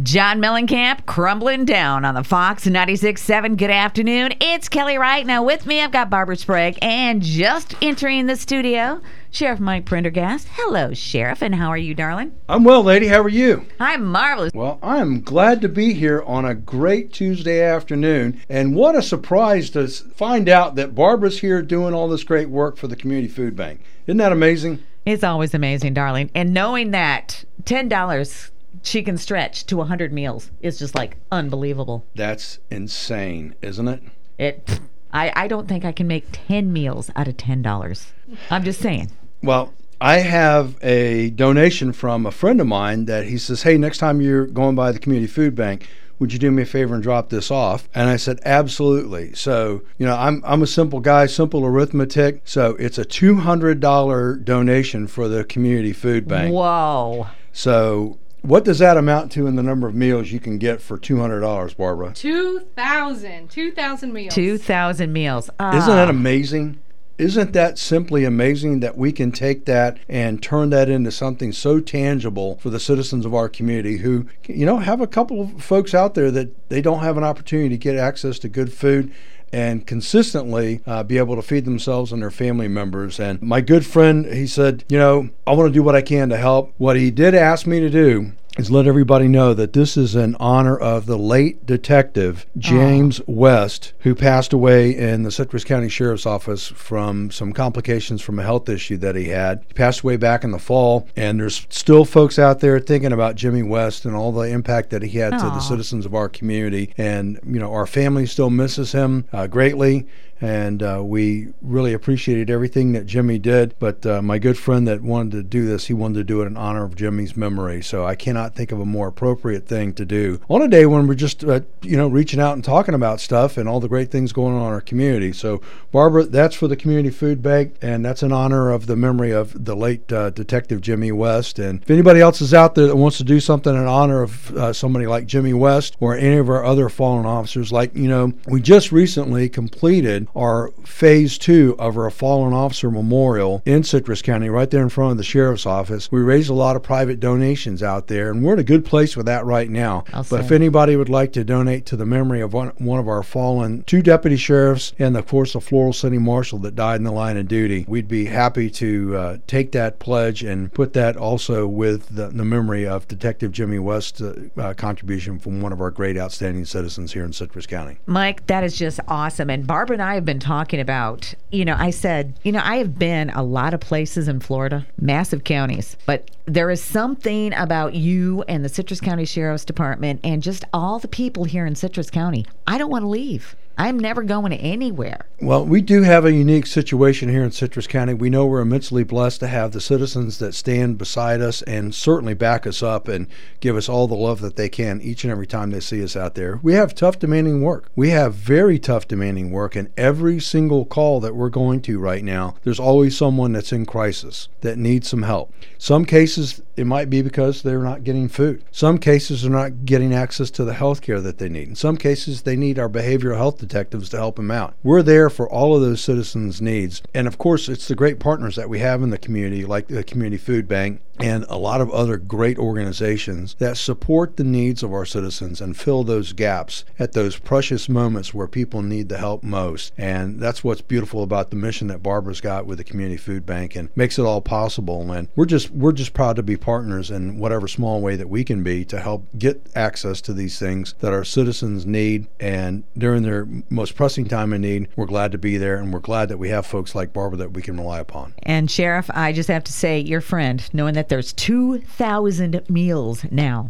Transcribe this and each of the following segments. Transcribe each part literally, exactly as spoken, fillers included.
John Mellencamp crumbling down on the Fox ninety-six point seven. Good afternoon. It's Kelly Wright. Now with me, I've got Barbara Sprague. And just entering the studio, Sheriff Mike Prendergast. Hello, Sheriff. And how are you, darling? I'm well, lady. How are you? I'm marvelous. Well, I'm glad to be here on a great Tuesday afternoon. And what a surprise to find out that Barbara's here doing all this great work for the Community Food Bank. Isn't that amazing? It's always amazing, darling. And knowing that ten dollars she can stretch to one hundred meals is just like unbelievable. That's insane, isn't it? It. I, I don't think I can make ten meals out of ten dollars. I'm just saying. Well, I have a donation from a friend of mine that he says, hey, next time you're going by the Community Food Bank, would you do me a favor and drop this off? And I said, absolutely. So, you know, I'm I'm a simple guy, simple arithmetic. So it's a two hundred dollars donation for the Community Food Bank. Whoa. So what does that amount to in the number of meals you can get for two hundred dollars, Barbara? two thousand. two thousand meals. two thousand meals. Ah. Isn't that amazing? Isn't that simply amazing that we can take that and turn that into something so tangible for the citizens of our community who, you know, have a couple of folks out there that they don't have an opportunity to get access to good food and consistently uh, be able to feed themselves and their family members. And my good friend, he said, you know, I want to do what I can to help. What he did ask me to do is let everybody know that this is in honor of the late detective James oh. West, who passed away in the Citrus County Sheriff's Office from some complications from a health issue that he had. He passed away back in the fall, and there's still folks out there thinking about Jimmy West and all the impact that he had oh. to the citizens of our community. And, you know, our family still misses him uh, greatly. And uh, we really appreciated everything that Jimmy did. But uh, my good friend that wanted to do this, he wanted to do it in honor of Jimmy's memory. So I cannot think of a more appropriate thing to do on a day when we're just, uh, you know, reaching out and talking about stuff and all the great things going on in our community. So, Barbara, that's for the Community Food Bank, and that's in honor of the memory of the late uh, Detective Jimmy West. And if anybody else is out there that wants to do something in honor of uh, somebody like Jimmy West or any of our other fallen officers, like, you know, we just recently completed our phase two of our fallen officer memorial in Citrus County, right there in front of the sheriff's office. We raised a lot of private donations out there, and we're in a good place with that right now. I'll but say. If anybody would like to donate to the memory of one, one of our fallen two deputy sheriffs and of course the Floral City Marshal that died in the line of duty, we'd be happy to uh, take that pledge and put that also with the, the memory of Detective Jimmy West's uh, uh, contribution from one of our great outstanding citizens here in Citrus County. Mike, that is just awesome. And Barbara and I have been talking about, you know, I said, you know, I have been a lot of places in Florida, massive counties, but there is something about you and the Citrus County Sheriff's Department and just all the people here in Citrus County. I don't want to leave. I'm never going anywhere. Well, we do have a unique situation here in Citrus County. We know we're immensely blessed to have the citizens that stand beside us and certainly back us up and give us all the love that they can each and every time they see us out there. We have tough, demanding work. We have very tough, demanding work, and every single call that we're going to right now, there's always someone that's in crisis that needs some help. Some cases, it might be because they're not getting food. Some cases, they're not getting access to the health care that they need. In some cases, they need our behavioral health detectives to help them out. We're there for all of those citizens' needs. And of course, it's the great partners that we have in the community, like the Community Food Bank and a lot of other great organizations that support the needs of our citizens and fill those gaps at those precious moments where people need the help most. And that's what's beautiful about the mission that Barbara's got with the Community Food Bank and makes it all possible. And we're just we're just proud to be partners in whatever small way that we can be to help get access to these things that our citizens need. And during their most pressing time of need, we're glad to be there, and we're glad that we have folks like Barbara that we can rely upon. And Sheriff, I just have to say, your friend, knowing that there's two thousand meals now.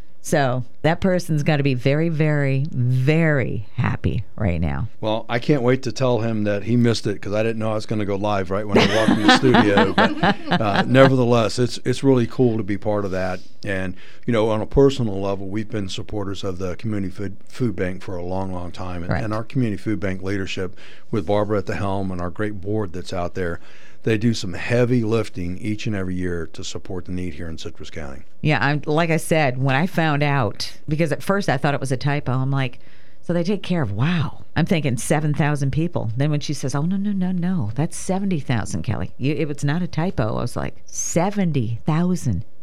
So that person's got to be very, very, very happy right now. Well, I can't wait to tell him that he missed it because I didn't know I was going to go live right when I walked in the studio. But uh, nevertheless, it's it's really cool to be part of that. And, you know, on a personal level, we've been supporters of the Community Food, Food Bank for a long, long time. And, right. and our Community Food Bank leadership with Barbara at the helm and our great board that's out there, they do some heavy lifting each and every year to support the need here in Citrus County. Yeah, I'm, like I said, when I found out, because at first I thought it was a typo, I'm like, so they take care of, wow. I'm thinking seven thousand people. Then when she says, oh, no, no, no, no, that's seventy thousand, Kelly. You, it was not a typo. I was like, seventy thousand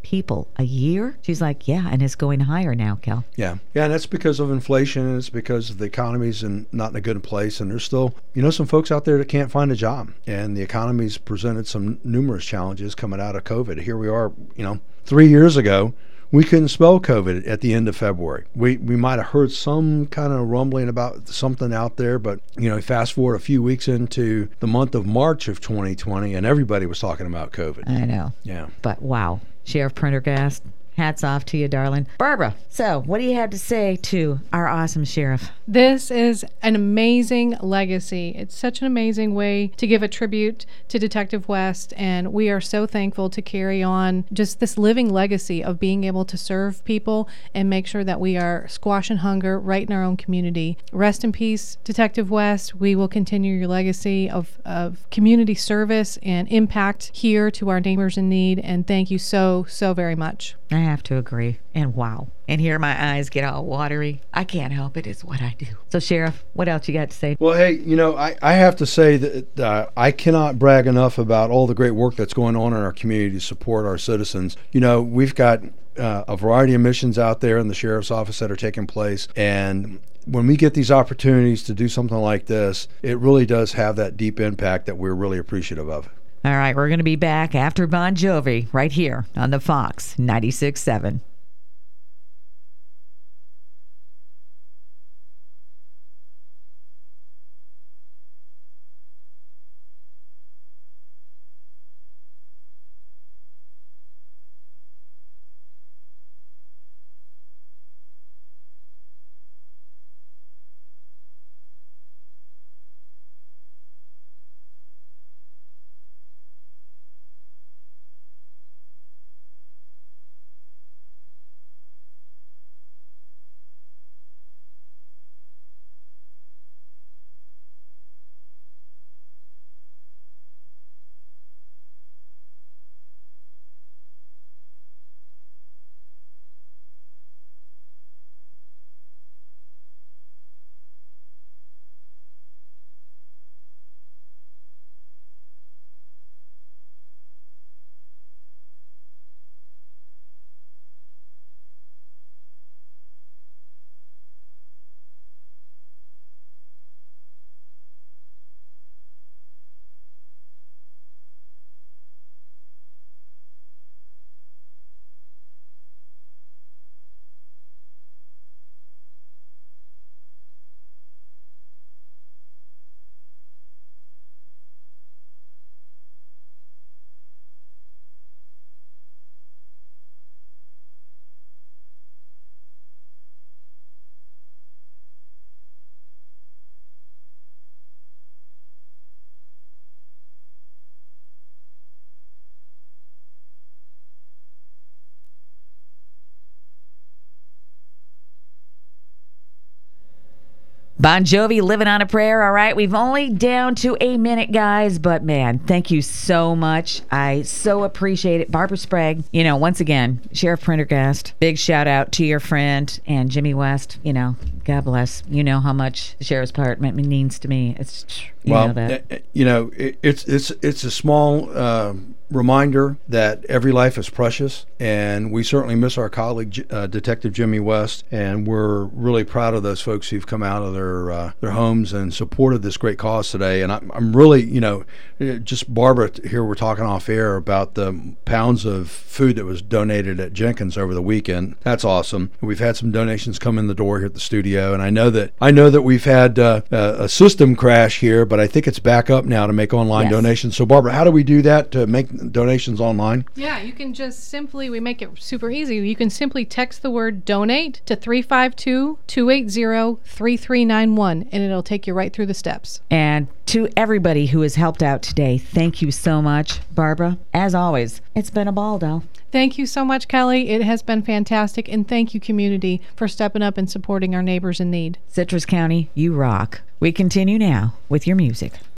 people a year? She's like, yeah, and it's going higher now, Kel. Yeah. Yeah, and that's because of inflation, and it's because the economy's in, not in a good place, and there's still, you know, some folks out there that can't find a job, and the economy's presented some numerous challenges coming out of COVID. Here we are, you know, three years ago, we couldn't spell COVID at the end of February. We we might have heard some kind of rumbling about something out there, but, you know, fast forward a few weeks into the month of March of twenty twenty, and everybody was talking about COVID. I know. Yeah. But wow, Sheriff Prendergast, hats off to you, darling. Barbara, so what do you have to say to our awesome sheriff? This is an amazing legacy. It's such an amazing way to give a tribute to Detective West, and we are so thankful to carry on just this living legacy of being able to serve people and make sure that we are squashing hunger right in our own community. Rest in peace, Detective West. We will continue your legacy of, of community service and impact here to our neighbors in need, and thank you so, so very much. I have to agree. And wow. And here my eyes get all watery. I can't help it. It's what I do. So, Sheriff, what else you got to say? Well, hey, you know, I, I have to say that uh, I cannot brag enough about all the great work that's going on in our community to support our citizens. You know, we've got uh, a variety of missions out there in the sheriff's office that are taking place. And when we get these opportunities to do something like this, it really does have that deep impact that we're really appreciative of. All right, we're going to be back after Bon Jovi right here on the Fox ninety-six point seven. Bon Jovi, Living on a Prayer. All right, we've only down to a minute, guys, but man, thank you so much. I so appreciate it. Barbara Sprague, you know, once again, Sheriff Prendergast, big shout out to your friend and Jimmy West. You know, God bless. You know how much the Sheriff's Department means to me. It's, you well, know that. You know, it, it's it's it's a small uh, reminder that every life is precious, and we certainly miss our colleague, uh, Detective Jimmy West, and we're really proud of those folks who've come out of their uh, their homes and supported this great cause today. And I'm, I'm really, you know, just Barbara here, we're talking off air about the pounds of food that was donated at Jenkins over the weekend. That's awesome. We've had some donations come in the door here at the studio, and I know that I know that we've had uh, a system crash here, but I think it's back up now to make online Yes. donations. So Barbara, how do we do that to make donations online? Yeah, you can just simply, we make it super easy. You can simply text the word donate to three five two, two eight zero, three three nine one, and it'll take you right through the steps. And to everybody who has helped out today, thank you so much, Barbara. As always, it's been a ball, doll. Thank you so much, Kelly. It has been fantastic, and thank you, community, for stepping up and supporting our neighbors in need. Citrus County, you rock. We continue now with your music.